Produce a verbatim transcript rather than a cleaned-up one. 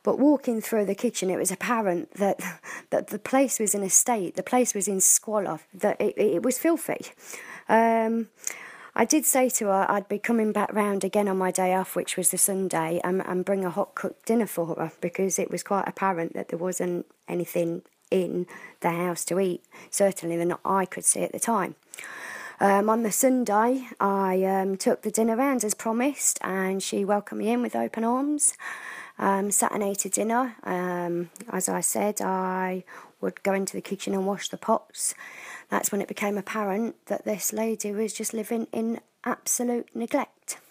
But walking through the kitchen, it was apparent that that the place was in a state, the place was in squalor, that it, it was filthy. Um, I did say to her I'd be coming back round again on my day off, which was the Sunday, and, and bring a hot cooked dinner for her, because it was quite apparent that there wasn't anything in the house to eat, certainly than I could see at the time. Um, on the Sunday, I um, took the dinner round as promised, and she welcomed me in with open arms. Um, sat and ate a dinner. Um, as I said, I would go into the kitchen and wash the pots. That's when it became apparent that this lady was just living in absolute neglect.